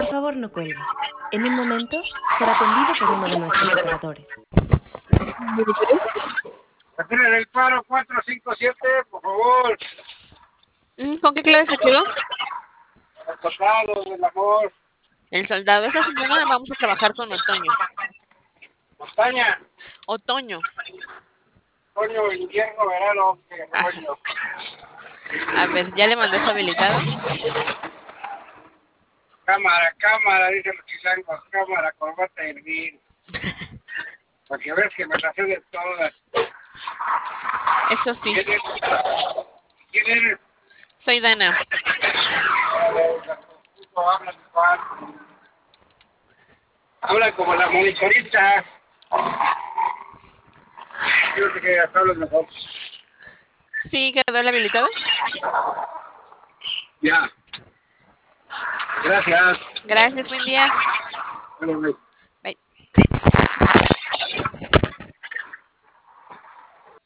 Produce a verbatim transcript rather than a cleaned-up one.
Por favor, no cuelgue. En un momento será atendido por uno de nuestros operadores. Retiren el paro cuatro cinco siete, por favor. ¿Con qué clave se quedó? El soldado del amor. El soldado. Esta semana vamos a trabajar con Otoño. Montaña. Otoño. Otoño, invierno, verano, otoño. A ver, ¿ya le mandé su habilitado? Cámara, cámara, dicen los chilangos. Cámara, corbata y hervir. Porque ves que me la sé de todas. Eso sí. ¿Quién eres? ¿Quién eres? Soy Dana. Habla igual. Habla como la monitorista. Yo sé que hasta hablas mejor. ¿Sí quedó el habilitado? Ya. Gracias. Gracias, buen día. Bueno, Bye.